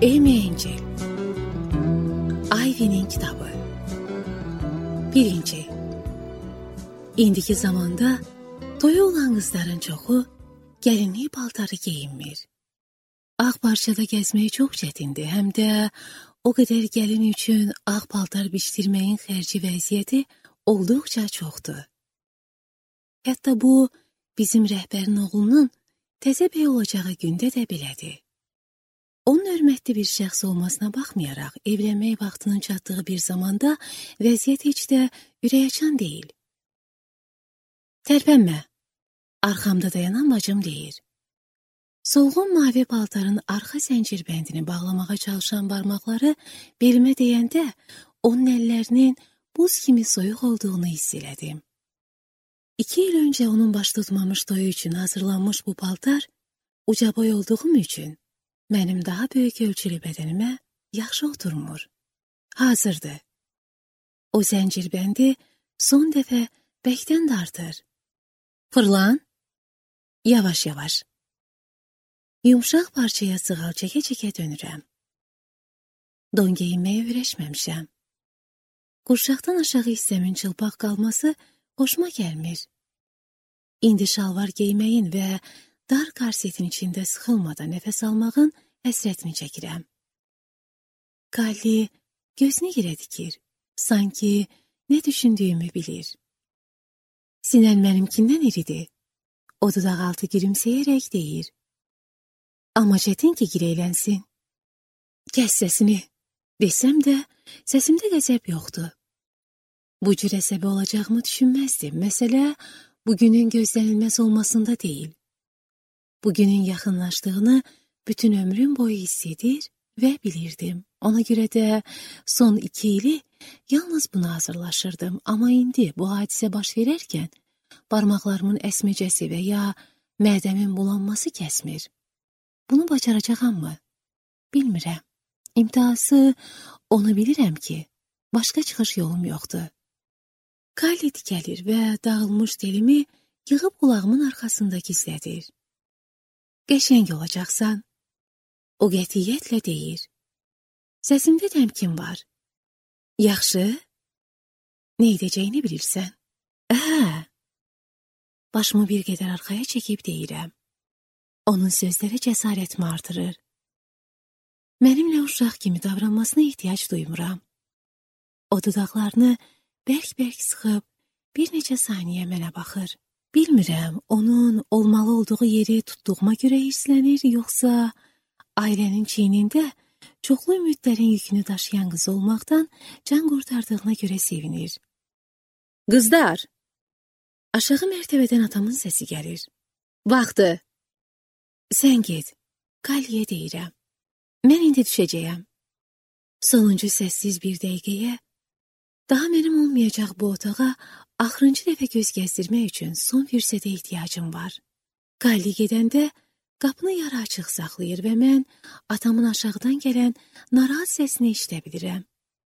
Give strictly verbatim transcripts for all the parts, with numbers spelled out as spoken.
Amy Angel Ivy'nin kitabı Birinci İndiki zamanda toyu olan kızların çoxu gəlinlik paltarı geyinmir. Ağ parçada gəzmək çox çətindir, həm də o qədər gəlin üçün ağ paltar biçdirməyin xərci vəziyyəti olduqca çoxdur. Hətta bu, bizim rəhbərin oğlunun təzə bəy olacağı gündə də belədir. Onun hörmətli bir şəxs olmasına baxmayaraq, evlənmək vaxtının çatdığı bir zamanda vəziyyət heç də ürəkaçan deyil. Tərpənmə, arxamda dayanan bacım deyir. Solğun mavi paltarın arxa zəncirbəndini bağlamağa çalışan barmaqları belimə deyəndə, onun əllərinin buz kimi soyuq olduğunu hiss elədim. İki il öncə onun baş tutmamış toyu üçün hazırlanmış bu paltar, uca boy olduğum üçün mənim daha böyük ölçülü bədənimə yaxşı oturmur. Hazırdır. O zəncirbəndi son dəfə bəkdən dartır. Fırlan. Yavaş-yavaş. Yumşaq parçaya sığal çəkə-çəkə dönürəm. Don geyinməyə öyrəşməmişəm. Qurşaqdan aşağı hissəmin çılpaq qalması xoşuma gəlmir. İndi şalvar geyməyin və dar karsetin içində sıxılmadan nəfəs almağın həsrətini çəkirəm. Kalli gözünü yerə dikir, sanki nə düşündüyümü bilir. Sinən mənimkindən iridir. O dodaq altı gülümsəyərək deyir. Amma çətin ki gireylənsin. Kəs səsini, desəm də səsimdə qəzəb yoxdur. Bu cür əsəbi olacağımı düşünməzdim. Məsələ bugünün gözlənilməz olmasında deyil. Bugünün yaxınlaşdığını bütün ömrüm boyu hiss edir və bilirdim. Ona görə də son iki ili yalnız buna hazırlaşırdım. Amma indi bu hadisə baş verərkən barmaqlarımın əsməcəsi və ya mədəmin bulanması kəsmir. Bunu bacaracağam mı? Bilmirəm. İmtihası onu bilirəm ki, başqa çıxış yolum yoxdur. Kalli dikəlir və dağılmış telimi yığıb qulağımın arxasında gizlədir. Qəşəng olacaqsan. O qətiyyətlə deyir. Səsimdə təmkin var. Yaxşı. Nə edəcəyini bilirsən? Hə. Başımı bir qədər arxaya çəkib deyirəm. Onun sözləri cəsarətimi artırır. Mənimlə uşaq kimi davranmasına ehtiyac duymuram. O dodaqlarını bərk-bərk sıxıb bir neçə saniyə mənə baxır. Bilmirəm, onun olmalı olduğu yeri tutduğuma görə hirslənir, yoxsa ailənin çiynində çoxlu ümidlərin yükünü daşıyan qız olmaqdan can qurtardığına görə sevinir. Qızlar! Aşağı mərtəbədən atamın səsi gəlir. Vaxtı! Sən get, Kalliyə deyirəm. Mən indi düşəcəyəm. Sonuncu səssiz bir dəqiqəyə, daha mənim olmayacaq bu otağa axırıncı dəfə göz gəzdirmək üçün son fürsətə ehtiyacım var. Kalli gedəndə qapını yarı açıq saxlayır və mən atamın aşağıdan gələn narahat səsini eşidə bilirəm.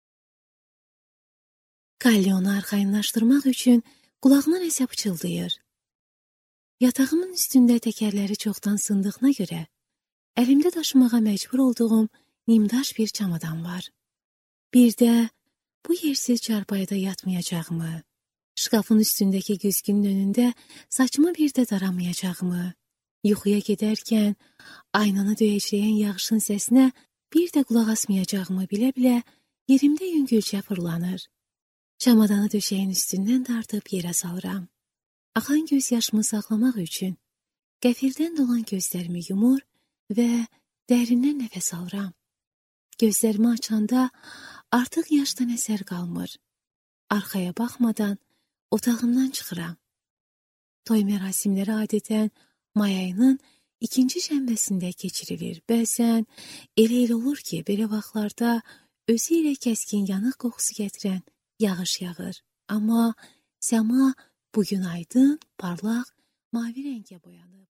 Kalli onu arxayınlaşdırmaq üçün qulağına nəsə pıçıldayır. Yatağımın üstündə təkərləri çoxdan sındığına görə əlimdə daşımağa məcbur olduğum nimdaş bir çamadan var. Bir də bu yersiz çarpayıda yatmayacağımı, şkafın üstündəki güzgünün önündə saçımı bir də daramayacağımı, yuxuya gedərkən aynanı döyəcləyən yağışın səsinə bir də qulaq asmayacağımı bilə-bilə yerimdə yüngülcə fırlanır. Çamadanı döşəyin üstündən dartıb yerə salıram. Axan göz yaşımı saxlamaq üçün qəfildən dolan gözlərimi yumur və dərindən nəfəs alıram. Gözlərimi açanda artıq yaşdan əsər qalmır. Arxaya baxmadan otağımdan çıxıram. Toy mərasimləri adətən may ayının ikinci şənbəsində keçirilir. Bəzən elə elə olur ki, belə vaxtlarda özü ilə kəskin yanıq qoxusu gətirən yağış yağır. Amma səma bugün aydın, parlaq, mavi rəngə boyanıb.